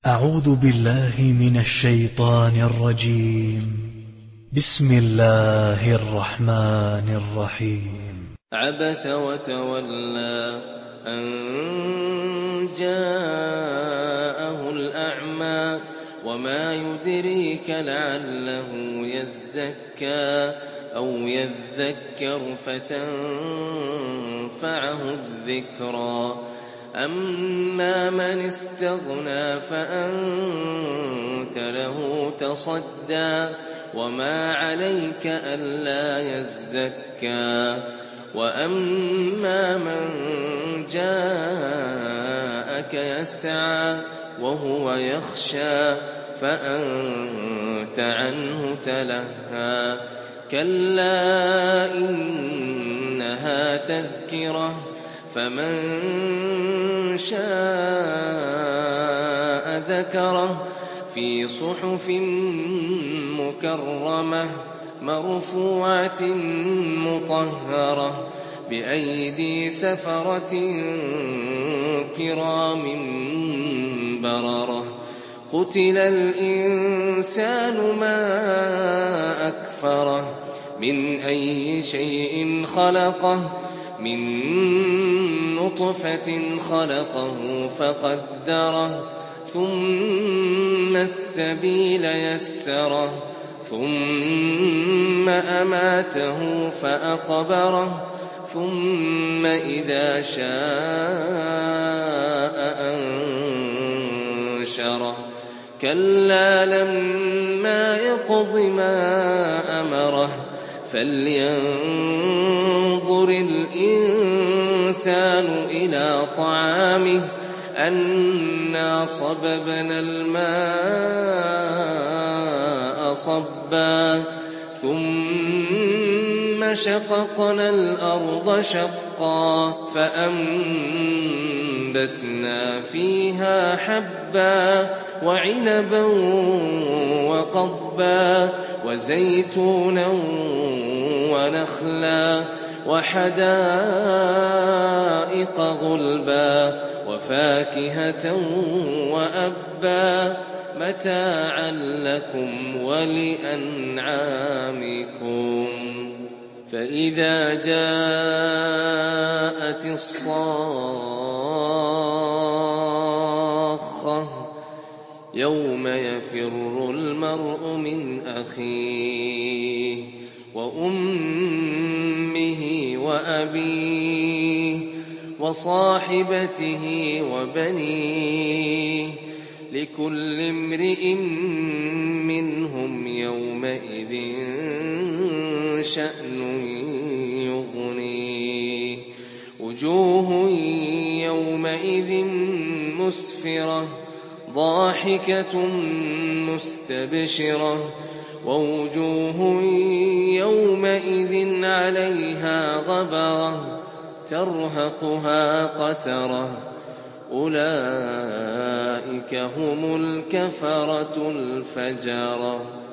أعوذ بالله من الشيطان الرجيم. بسم الله الرحمن الرحيم. عبس وتولى أن جاءه الأعمى وما يدريك لعله يزكى أو يذكر فتنفعه الذكرى أما من استغنى فأنت له تصدى وما عليك ألا يزكى وأما من جاءك يسعى وهو يخشى فأنت عنه تلهى كلا إنها تذكرة فمن شاء ذكره في صحف مكرمة مرفوعة مطهرة بأيدي سفرة كرام بررة قتل الإنسان ما أكفره من أي شيء خلقه من نطفة خلقه فقدره ثم السبيل يسره ثم أماته فأقبره ثم إذا شاء أنشره كلا لما يقض ما أمره فلينظر الإنسان إلى طعامه أنا صببنا الماء صبا ثم شققنا الأرض شقا فأنبتنا فيها حبا وعنبا وقضبا وزيتونا ونخلا وحدائق غلبا وفاكهة وأبا متاعا لكم ولأنعامكم فإذا جاءت الصاخة يوم يفر المرء من أخيه وأمه وأبيه وصاحبته وبنيه لكل امرئ منهم يومئذ شأن يغنيه وجوه يومئذ مسفرة ضاحكة مستبشرة ووجوه يومئذ عليها غبرة ترهقها قترة أولئك هم الكفرة الفجرة